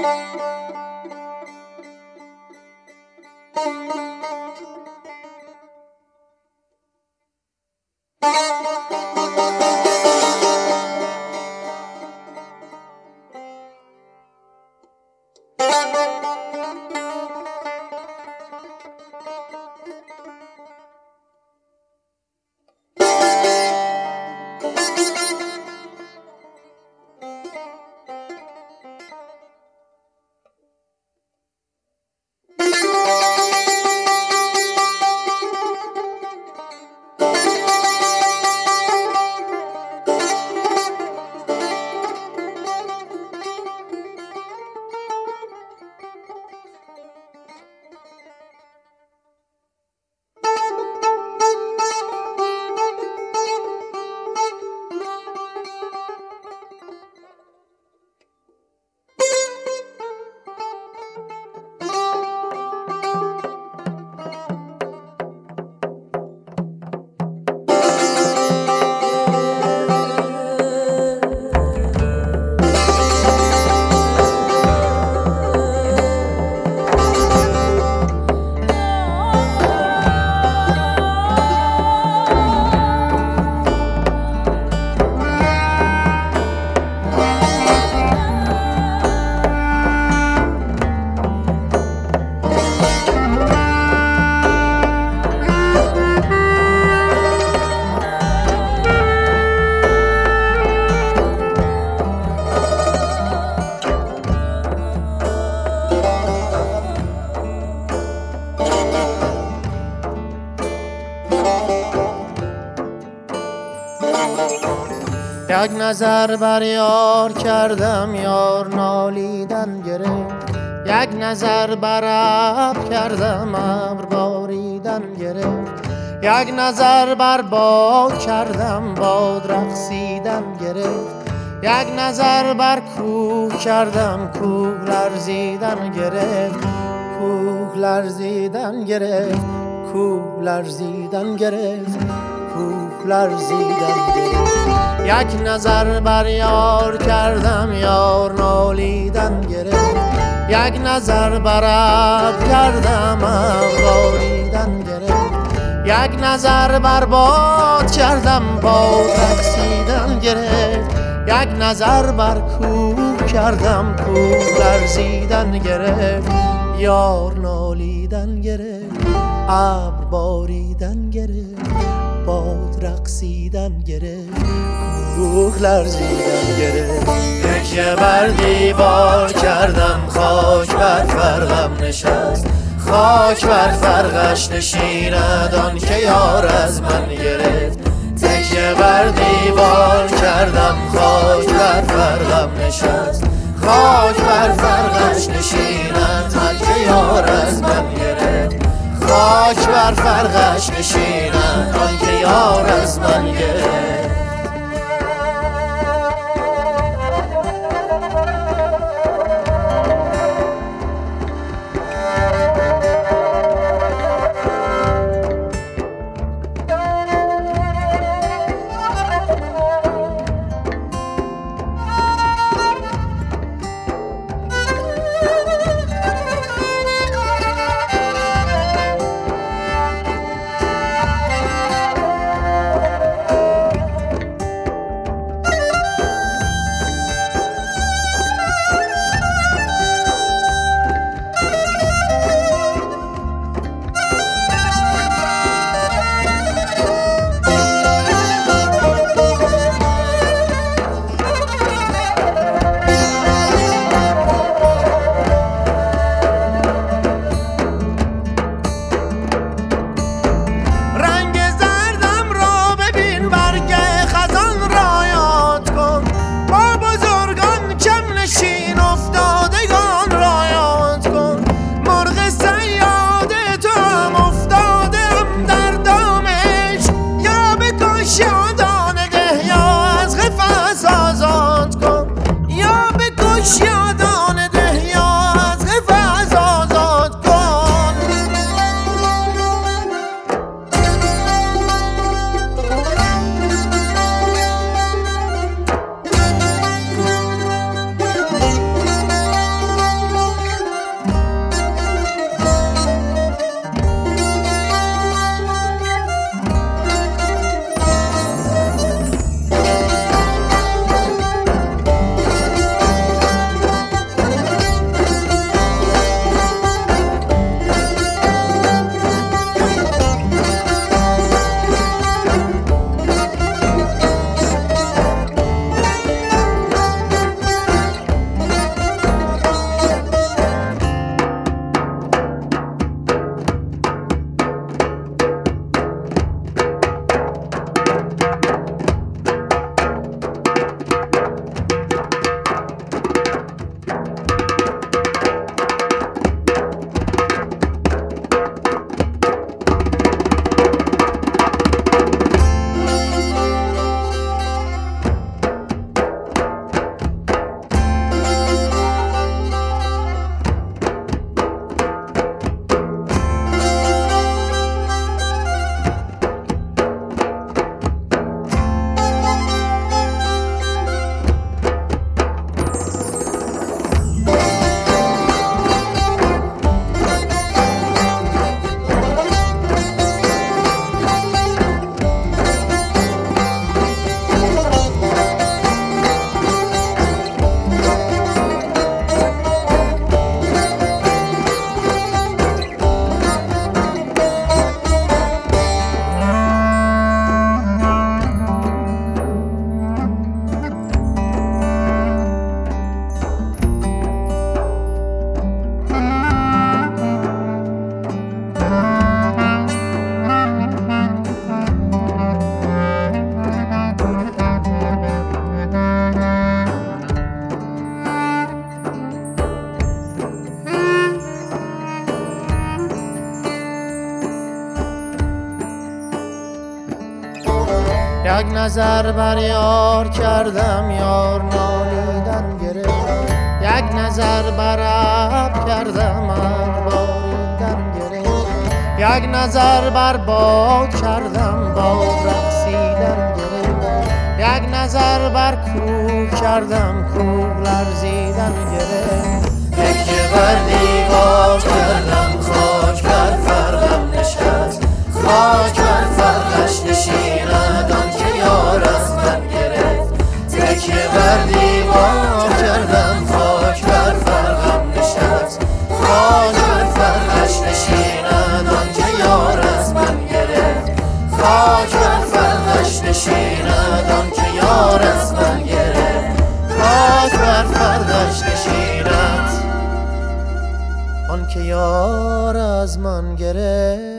یک نظر بر یار کردم، یار نالیدن گرفت. یک نظر بر ابر کردم، ابر باریدن گرفت. یک نظر بر باد کردم، باد رقصیدن گرفت. یک نظر بر کوه کردم، کوه لرزیدن گرفت. کوه لرزیدن گرفت، کوه لرزیدن گرفت، کوه لرزیدن گرفت. یک نظر بر یار کردم، یار نالیدن گرفت. یک نظر بر ابر کردم، ابر باریدن گرفت. یک نظر بر باد کردم، باد رقصیدن گرفت. یک نظر بر کوه کردم، کوه لرزیدن گرفت. یار نالیدن گرفت، ابر باریدن گرفت، باد رقصیدن گرفت، کوه لرزیدن گرفت. تکیه بر دیوار کردم، خاک بر فرقم نشست. خاک بر فرقش نشیند آن که یار از من گرفت. تکیه بر دیوار کردم، خاک بر فرقم نشست. خاک بر فرقش نشیند آن که یار از من گرفت. خاک بر فرقش نشیند آن که یار از من گرفت. یک نظر بر یار کردم یار نالیدن گرفت یک نظر بر ابر کردم ابر باریدن گرفت یک نظر بر باد کردم باد رقصیدن گرفت یک نظر بر کوه کردم کوه لرزیدن گرفت تکیه بر دیوار کردم خاک بر فرقم نشست خاک بر فرقش نشیند آن که یار از من گرفت تکیه بر دیوار کردم خاک بر فرقم نشست خاک بر فرقش نشیند آن که یار از من گرفت خاک بر فرقش نشیند آن که یار از من گرفت خاک بر فرقش نشیند آن که یار از من گرفت.